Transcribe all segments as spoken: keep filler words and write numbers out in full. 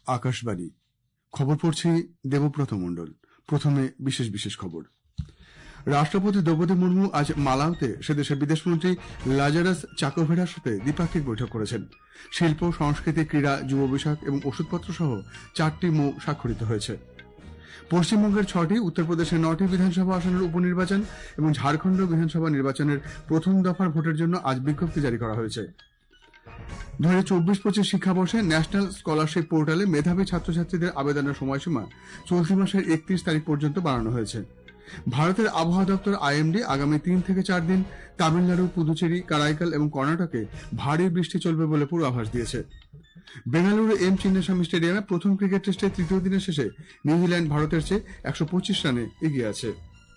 আকাশবাণী খবর পড়ছি দেবব্রত মণ্ডল। প্রথমে বিশেষ বিশেষ খবর। রাষ্ট্রপতি দ্রৌপদী মুর্মু আজ মালাউতে সে দেশের বিদেশমন্ত্রী লাজারাস চাকোভেরার সাথে দ্বিপাক্ষিক বৈঠক করেছেন। শিল্প, সংস্কৃতি, ক্রীড়া, যুব বিষয়ক এবং ওষুধপত্র সহ চারটি মৌ স্বাক্ষরিত হয়েছে। পশ্চিমবঙ্গের ছটি, উত্তরপ্রদেশের নটি বিধানসভা আসনের উপনির্বাচন এবং ঝাড়খণ্ড বিধানসভা নির্বাচনের প্রথম দফার ভোটের জন্য আজ বিজ্ঞপ্তি জারি করা হয়েছে। দু হাজার চব্বিশ পঁচিশ শিক্ষাবর্ষে ন্যাশনাল স্কলারশিপ পোর্টালে মেধাবী ছাত্রছাত্রীদের আবেদনের সময়সীমা চলতি মাসের একত্রিশ তারিখ পর্যন্ত বাড়ানো হয়েছে। ভারতের আবহাওয়া দপ্তর আইএমডি আগামী তিন থেকে চার দিন তামিলনাড়ু, পুদুচেরি, কারাইকাল এবং কর্ণাটকে ভারী বৃষ্টি চলবে বলে পূর্বাভাস দিয়েছে। বেঙ্গালুরু এম চিন্নাস্বামী স্টেডিয়ামে প্রথম ক্রিকেট টেস্টের তৃতীয় দিনের শেষে নিউজিল্যান্ড ভারতের চেয়ে একশো পঁচিশ রানে এগিয়ে আছে।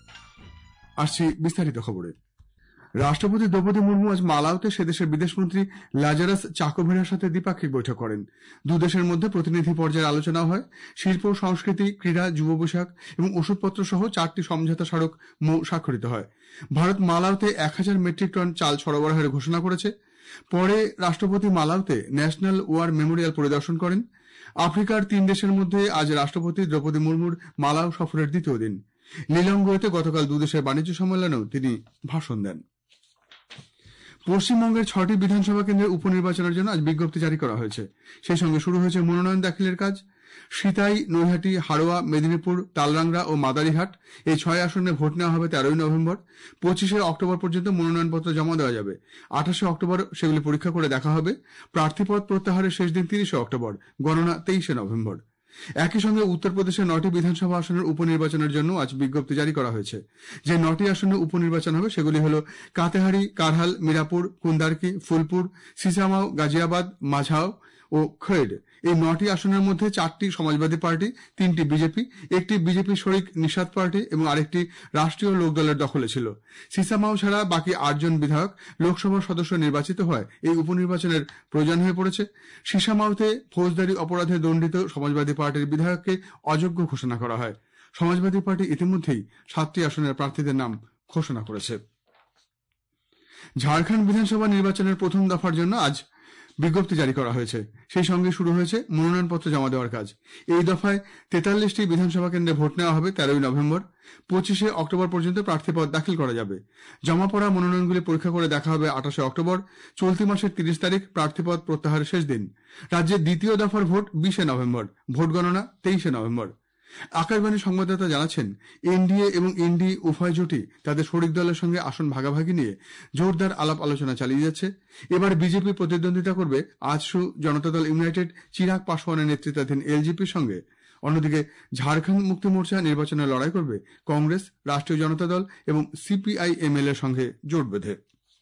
আসছি বিস্তারিত খবরে। রাষ্ট্রপতি দ্রৌপদী মুর্মু আজ মালাউতে সে দেশের বিদেশমন্ত্রী লাজারাস চাকোভেরার সাথে দ্বিপাক্ষিক বৈঠক করেন। দুদেশের মধ্যে প্রতিনিধি পর্যায়ের আলোচনা হয়। শিল্প, সংস্কৃতি, ক্রীড়া, যুব বিষয়ক এবং ওষুধপত্র সহ চারটি সমঝোতা স্মারক মৌ স্বাক্ষরিত হয়। ভারত মালাউতে এক হাজার মেট্রিক টন চাল সরবরাহের ঘোষণা করেছে। পরে রাষ্ট্রপতি মালাউতে ন্যাশনাল ওয়ার মেমোরিয়াল পরিদর্শন করেন। আফ্রিকার তিন দেশের মধ্যে আজ রাষ্ট্রপতি দ্রৌপদী মুর্মুর মালাউ সফরের দ্বিতীয় দিন। লিলংগোতে গতকাল দুদেশের বাণিজ্য সম্মেলনেও তিনি ভাষণ দেন। পশ্চিমবঙ্গের ছটি বিধানসভা কেন্দ্রের উপনির্বাচনের জন্য আজ বিজ্ঞপ্তি জারি করা হয়েছে। সেই সঙ্গে শুরু হয়েছে মনোনয়ন দাখিলের কাজ। সিতাই, নৈহাটি, হাড়োয়া, মেদিনীপুর, তালরাংরা ও মাদারিহাট এই ছয় আসনে ভোট নেওয়া হবে তেরোই নভেম্বর। পঁচিশে অক্টোবর পর্যন্ত মনোনয়নপত্র জমা দেওয়া যাবে। আঠাশে অক্টোবর সেগুলি পরীক্ষা করে দেখা হবে। প্রার্থীপদ প্রত্যাহারের শেষ দিন তিরিশে অক্টোবর, গণনা তেইশে নভেম্বর। একই সঙ্গে উত্তরপ্রদেশের নটি বিধানসভা আসনের উপনির্বাচনের জন্য আজ বিজ্ঞপ্তি জারি করা হয়েছে। যে নটি আসনে উপনির্বাচন হবে সেগুলি হল কাতেহারি, কারহাল, মিরাপুর, কুন্দারকি, ফুলপুর, সিসামাও, গাজিয়াবাদ, মাঝাও ও খৈড। এই নটি আসনের মধ্যে চারটি সমাজবাদী পার্টি, তিনটি বিজেপি, একটি বিজেপি শরিক নিষাদ পার্টি এবং আরেকটি রাষ্ট্রীয় লোকদলের দখলে ছিল। সিসামাও ছাড়া বাকি আটজন বিধায়ক লোকসভার সদস্য নির্বাচিত হয় এই উপনির্বাচনের প্রয়োজন হয়ে পড়েছে। সিসামাওতে ফৌজদারি অপরাধে দণ্ডিত সমাজবাদী পার্টির বিধায়ককে অযোগ্য ঘোষণা করা হয়। সমাজবাদী পার্টি ইতিমধ্যেই সাতটি আসনের প্রার্থীদের নাম ঘোষণা করেছে। ঝাড়খণ্ড বিধানসভা নির্বাচনের প্রথম দফার জন্য আজ বিজ্ঞপ্তি জারি করা হয়েছে। সেই সঙ্গে শুরু হয়েছে মনোনয়নপত্র জমা দেওয়ার কাজ। এই দফায় তেতাল্লিশটি বিধানসভা কেন্দ্রে ভোট নেওয়া হবে তেরোই নভেম্বর। পঁচিশে অক্টোবর পর্যন্ত প্রার্থীপদ দাখিল করা যাবে। জমা পড়া মনোনয়নগুলি পরীক্ষা করে দেখা হবে আঠাশে অক্টোবর। চলতি মাসের তিরিশ তারিখ প্রার্থীপদ প্রত্যাহারের শেষ দিন। রাজ্যের দ্বিতীয় দফার ভোট বিশে নভেম্বর, ভোট গণনা তেইশে নভেম্বর। আকাশবাণী সংবাদদাতা জানাচ্ছেন, এনডিএ এবং ইন্ডি উভয় জোটই তাদের শরিক দলের সঙ্গে আসন ভাগাভাগি নিয়ে জোরদার আলাপ আলোচনা চালিয়ে যাচ্ছে। এবার বিজেপি প্রতিদ্বন্দ্বিতা করবে আজসু, জনতা দল ইউনাইটেড, চিরাগ পাসওয়ানের নেতৃত্বাধীন এলজেপির সঙ্গে। অন্যদিকে ঝাড়খণ্ড মুক্তি মোর্চা নির্বাচনে লড়াই করবে কংগ্রেস, রাষ্ট্রীয় জনতা দল এবং সিপিআইএমএল এর সঙ্গে জোট বেঁধে।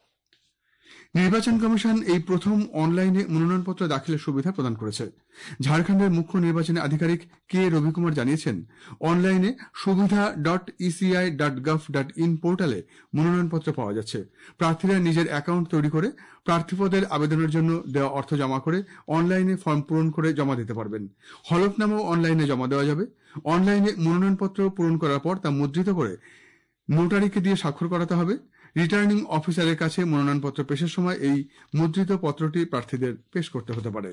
নির্বাচন কমিশন এই প্রথম অনলাইনে মনোনয়নপত্র দাখিলের সুবিধা প্রদান করেছে। ঝাড়খণ্ডের মুখ্য নির্বাচনী আধিকারিক কে রবিকুমার জানিয়েছেন, অনলাইনে Suvidha dot ECI dot gov dot in পোর্টালে মনোনয়নপত্র পাওয়া যাচ্ছে। প্রার্থীরা নিজের অ্যাকাউন্ট তৈরি করে প্রার্থীপদের আবেদনের জন্য দেওয়া অর্থ জমা করে অনলাইনে ফর্ম পূরণ করে জমা দিতে পারবেন। হলফনামাও অনলাইনে জমা দেওয়া যাবে। অনলাইনে মনোনয়নপত্র পূরণ করার পর তা মুদ্রিত করে নোটারিকে দিয়ে স্বাক্ষর করাতে হবে। রিটার্নিং অফিসারের কাছে মনোনয়নপত্র পেশের সময় এই মুদ্রিত পত্রটি প্রার্থীদের পেশ করতে হতে পারে।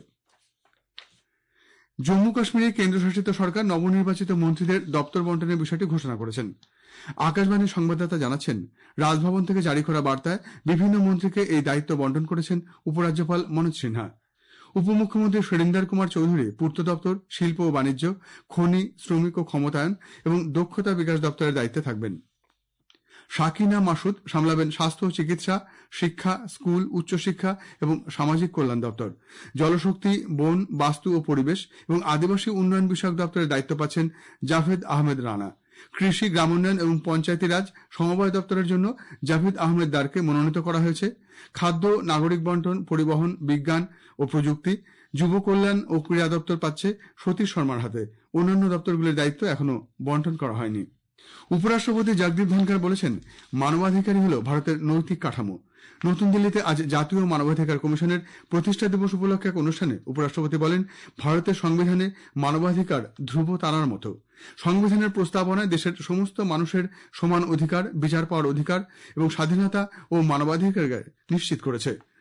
জম্মু কাশ্মীরে কেন্দ্রশাসিত সরকার নবনির্বাচিত মন্ত্রীদের দপ্তর বন্টনের বিষয়টি ঘোষণা করেছেন। আকাশবাণীর সংবাদদাতা জানাচ্ছেন, রাজভবন থেকে জারি করা বার্তায় বিভিন্ন মন্ত্রীকে এই দায়িত্ব বন্টন করেছেন উপরাজ্যপাল মনোজ সিনহা। উপমুখ্যমন্ত্রী সুরেন্দ্র কুমার চৌধুরী পূর্ত দপ্তর, শিল্প ও বাণিজ্য, খনি, শ্রমিক ও ক্ষমতায়ন এবং দক্ষতা বিকাশ দপ্তরের দায়িত্বে থাকবেন। শাকিনা মাসুদ সামলাবেন স্বাস্থ্য, চিকিৎসা, শিক্ষা, স্কুল, উচ্চশিক্ষা এবং সামাজিক কল্যাণ দপ্তর। জলশক্তি, বন, বাস্তু ও পরিবেশ এবং আদিবাসী উন্নয়ন বিষয়ক দপ্তরের দায়িত্ব পাচ্ছেন জাভেদ আহমেদ রানা। কৃষি, গ্রামোন্নয়ন এবং পঞ্চায়েতি রাজ সমবায় দপ্তরের জন্য জাভেদ আহমেদ দারকে মনোনীত করা হয়েছে। খাদ্য, নাগরিক বন্টন, পরিবহন, বিজ্ঞান ও প্রযুক্তি, যুব কল্যাণ ও ক্রীড়া দপ্তর পাচ্ছে সতীশ শর্মার হাতে। অন্যান্য দপ্তরগুলির দায়িত্ব এখনো বন্টন করা হয়নি। উপরাষ্ট্রপতি জগদীপ ধনখড় বলেছেন, মানবাধিকারই হল ভারতের নৈতিক কাঠামো। নতুন দিল্লিতে আজ জাতীয় মানবাধিকার কমিশনের প্রতিষ্ঠা দিবস উপলক্ষে এক অনুষ্ঠানে উপরাষ্ট্রপতি বলেন, ভারতের সংবিধানে মানবাধিকার ধ্রুব তারার মতো। সংবিধানের প্রস্তাবনায় দেশের সমস্ত মানুষের সমান অধিকার, বিচার পাওয়ার অধিকার এবং স্বাধীনতা ও মানবাধিকার নিশ্চিত করেছে।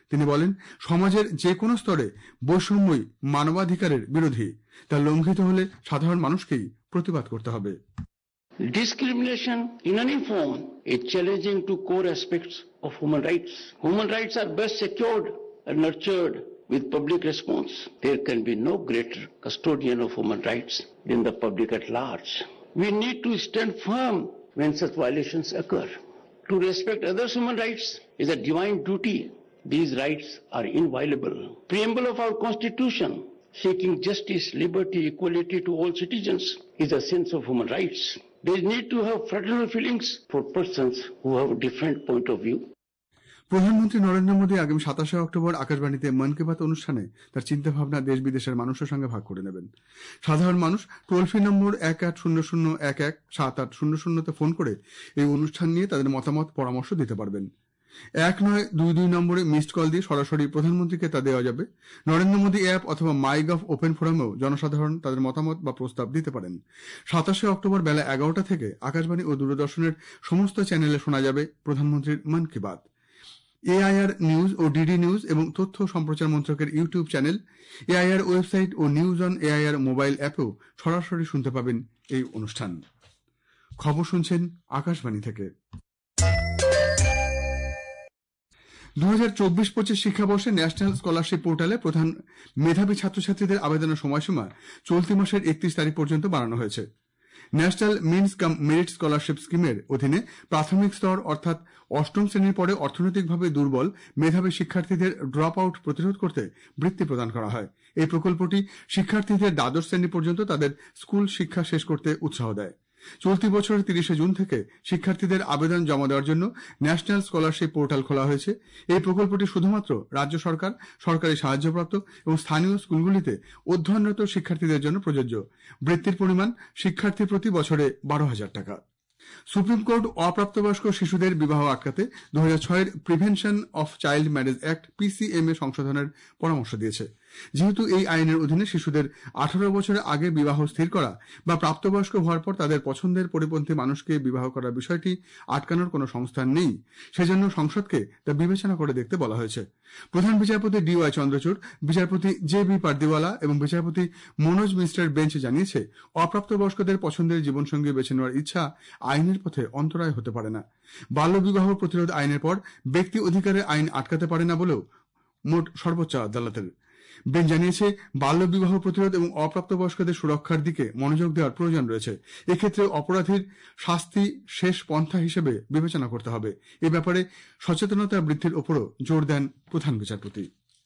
তিনি বলেন, সমাজের যে কোনো স্তরে বৈষম্যই মানবাধিকারের বিরোধী। তা লঙ্ঘিত হলে সাধারণ মানুষকেই প্রতিবাদ করতে হবে। Discrimination in any form is challenging to core aspects of human rights. Human rights are best secured and nurtured with public response. There can be no greater custodian of human rights than the public at large. We need to stand firm when such violations occur. To respect others' human rights is a divine duty. These rights are inviolable. Preamble of our Constitution, seeking justice, liberty, equality to all citizens, is a sense of human rights. They need to have fraternal feelings for persons who have a different point of view. প্রধানমন্ত্রী নরেন্দ্র মোদী আগামী সাতাশে October আকাশবাণীতে মন কি বাত অনুষ্ঠানে তার চিন্তাভাবনা দেশ বিদেশের মানুষের সঙ্গে ভাগ করে নেবেন। সাধারণ মানুষ টোল ফ্রি নম্বর এক আট শূন্য শূন্য এক এক সাত আট শূন্য শূন্যতে ফোন করে এই অনুষ্ঠান নিয়ে তাদের মতামত পরামর্শ দিতে পারবেন। এক নয় দুই দুই নম্বরে মিসড কল দিয়ে সরাসরি প্রধানমন্ত্রীকে তা দেওয়া যাবে। নরেন্দ্র মোদী অ্যাপ অথবা মাই গভ ওপেন ফোরামেও জনসাধারণ তাদের মতামত বা প্রস্তাব দিতে পারেন। সাতাশে অক্টোবর বেলা এগারোটা থেকে আকাশবাণী ও দূরদর্শনের সমস্ত চ্যানেলে শোনা যাবে প্রধানমন্ত্রীর মন কি বাত। এআইআর নিউজ ও ডিডি নিউজ এবং তথ্য সম্প্রচার মন্ত্রকের ইউটিউব চ্যানেল, এআইআর ওয়েবসাইট ও নিউজ অন এআইআর মোবাইল অ্যাপেও সরাসরি শুনতে পাবেন এই অনুষ্ঠান। খবর শুনছেন আকাশবাণী থেকে। দু হাজার চব্বিশ পঁচিশ শিক্ষাবর্ষে ন্যাশনাল স্কলারশিপ পোর্টালে প্রধান মেধাবী ছাত্রছাত্রীদের আবেদনের সময়সীমা চলতি মাসের একত্রিশ তারিখ পর্যন্ত বাড়ানো হয়েছে। National Means cum Merit Scholarship স্কিমের অধীনে প্রাথমিক স্তর অর্থাৎ অষ্টম শ্রেণীর পরে অর্থনৈতিকভাবে দুর্বল মেধাবী শিক্ষার্থীদের ড্রপ আউট প্রতিরোধ করতে বৃত্তি প্রদান করা হয়। এই প্রকল্পটি শিক্ষার্থীদের দ্বাদশ শ্রেণী পর্যন্ত তাদের স্কুল শিক্ষা শেষ করতে উৎসাহ দেয়। চলতি বছরের তিরিশে জুন থেকে শিক্ষার্থীদের আবেদন জমা দেওয়ার জন্য ন্যাশনাল স্কলারশিপ পোর্টাল খোলা হয়েছে। এই প্রকল্পটি শুধুমাত্র রাজ্য সরকার, সরকারি সাহায্যপ্রাপ্ত এবং স্থানীয় স্কুলগুলিতে অধ্যয়নরত শিক্ষার্থীদের জন্য প্রযোজ্য। বৃত্তির পরিমাণ শিক্ষার্থী প্রতি বছরে বারো হাজার টাকা। সুপ্রিম কোর্ট অপ্রাপ্তবয়স্ক শিশুদের বিবাহ আটকাতে দু হাজার ছয়ের Prevention of Child Marriage Act PCMA সংশোধনের পরামর্শ দিয়েছে। যেহেতু এই আইনের অধীনে শিশুদের আঠারো বছরের আগে বিবাহ স্থির করা বা প্রাপ্তবয়স্ক হওয়ার পর তাদের পছন্দের পরিপন্থী মানুষকে বিবাহ করার বিষয়টি আটকানোর কোনো সংস্থান নেই, সেজন্য সংসদকে তা বিবেচনা করে দেখতে বলা হয়েছে। প্রধান বিচারপতি ডি ওয়াই চন্দ্রচূড়, বিচারপতি জে বি পারদিওয়ালা এবং বিচারপতি মনোজ মিশ্রের বেঞ্চ জানিয়েছে, অপ্রাপ্তবয়স্কদের পছন্দের জীবনসঙ্গী বেছে নেওয়ার ইচ্ছা আইনের পথে অন্তরায় হতে পারে না। বাল্যবিবাহ প্রতিরোধ আইনের পর ব্যক্তি অধিকারের আইন আটকাতে পারে না বলেও মোট সর্বোচ্চ আদালতের বেঞ্চ জানিয়েছে, বাল্যবিবাহ প্রতিরোধ এবং অপ্রাপ্তবয়স্কদের সুরক্ষার দিকে মনোযোগ দেওয়ার প্রয়োজন রয়েছে। এক্ষেত্রে অপরাধীর শাস্তি শেষ পন্থা হিসেবে বিবেচনা করতে হবে। এ ব্যাপারে সচেতনতা বৃদ্ধির ওপরও জোর দেন প্রধান বিচারপতি।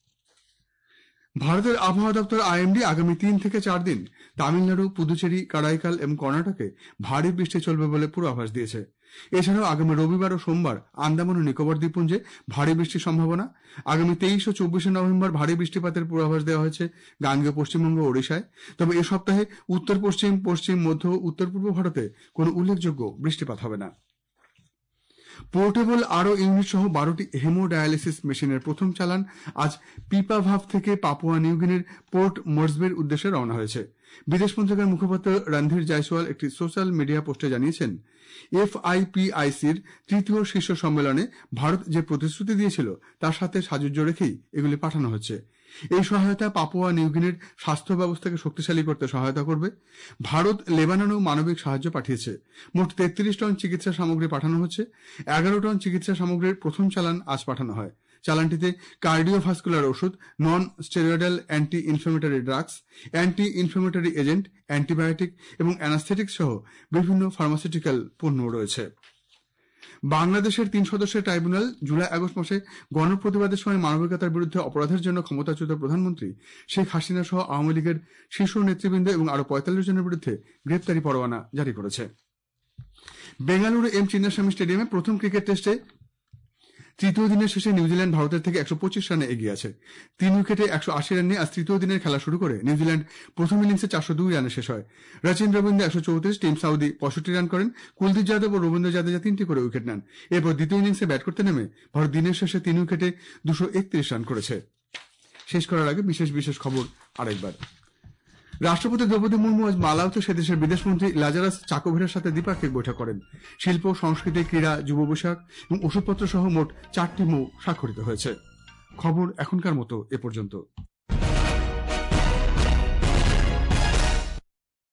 ভারতের আবহাওয়া দপ্তর আইএমডি আগামী তিন থেকে চার দিন তামিলনাড়ু, পুদুচেরি, কারাইকাল এবং কর্ণাটকে ভারী বৃষ্টি চলবে বলে পূর্বাভাস দিয়েছে। এছাড়াও আগামী রবিবার ও সোমবার আন্দামান ও নিকোবর দ্বীপপুঞ্জে ভারী বৃষ্টির সম্ভাবনা। আগামী তেইশ ও চব্বিশে নভেম্বর ভারী বৃষ্টিপাতের পূর্বাভাস দেওয়া হয়েছে গাঙ্গেয় পশ্চিমবঙ্গ ও ওড়িশায়। তবে এ সপ্তাহে উত্তর পশ্চিম, পশ্চিম, মধ্য ও উত্তর পূর্ব ভারতে কোনো উল্লেখযোগ্য বৃষ্টিপাত হবে না। পোর্টেবল আরও ইউনিট সহ বারোটি হেমোডায়ালিসিস মেশিনের প্রথম চালান আজ পিপাভাভ থেকে পাপুয়া নিউগিনির পোর্ট মোরসবির উদ্দেশ্যে রওনা হয়েছে। বিদেশ মন্ত্রকের মুখপাত্র রণধীর জয়সওয়াল একটি সোশ্যাল মিডিয়া পোস্টে জানিয়েছেন, এফআইপিআইসির তৃতীয় শীর্ষ সম্মেলনে ভারত যে প্রতিশ্রুতি দিয়েছিল তার সাথে সাযুজ্য রেখেই এগুলি পাঠানো হচ্ছে। এই সহায়তা পাপুয়া নিউগিনির স্বাস্থ্য ব্যবস্থাকে শক্তিশালী করতে সহায়তা করবে। ভারত লেবাননেও মানবিক সাহায্য পাঠিয়েছে। মোট তেত্রিশ টন চিকিৎসা সামগ্রী পাঠানো হচ্ছে। এগারো টন চিকিৎসা সামগ্রীর প্রথম চালান আজ পাঠানো হয়। চালানটিতে কার্ডিওভাস্কুলার ওষুধ, non steroidal anti inflammatory drugs, anti inflammatory agent, antibiotic এবং অ্যানাস্থেটিক্স সহ বিভিন্ন ফার্মাসিউটিক্যাল পণ্য রয়েছে। বাংলাদেশের তিন সদস্যের ট্রাইব্যুনাল জুলাই আগস্ট মাসে গণপ্রতিবাদের সময় মানবিকতার বিরুদ্ধে অপরাধের জন্য ক্ষমতাচ্যুত প্রধানমন্ত্রী শেখ হাসিনা সহ আওয়ামী লীগের শীর্ষ নেতৃবৃন্দ এবং আরও পঁয়তাল্লিশ জনের বিরুদ্ধে গ্রেপ্তারি পরোয়ানা জারি করেছে। বেঙ্গালুরু এম চিন্নাস্বামী স্টেডিয়ামে প্রথম ক্রিকেট টেস্টে তৃতীয় দিনের শেষে নিউজিল্যান্ড ভারতের থেকে একশো পঁচিশ রানে এগিয়ে আছে। তিন উইকেটে একশো আশি রান নিয়ে আজ তৃতীয় দিনের খেলা শুরু করে নিউজিল্যান্ড প্রথম ইনিংসে চারশো দুই রানে শেষ হয়। রচিন রবীন্দ্র একশো চৌত্রিশ, টিম সাউদি পঁয়ষট্টি রান করেন। কুলদীপ যাদব ও রবীন্দ্র জাদেজা তিনটি করে উইকেট নেন। এরপর দ্বিতীয় ইনিংসে ব্যাট করতে নেমে ভারত দিনের শেষে তিন উইকেটে দুশো একত্রিশ রান করেছে। শেষ করার আগে বিশেষ বিশেষ খবর আরেকবার। রাষ্ট্রপতি দ্রৌপদী মুর্মু আজ মালাউতে সে দেশের বিদেশমন্ত্রী লাজারাস চাকোভেরার সাথে দ্বিপাক্ষিক বৈঠক করেন। শিল্প, সংস্কৃতি, ক্রীড়া, যুব বিষয়ক এবং ওষুধপত্র সহ মোট চারটি মৌ স্বাক্ষরিত হয়েছে। খবর এখনকার মতো এ পর্যন্ত।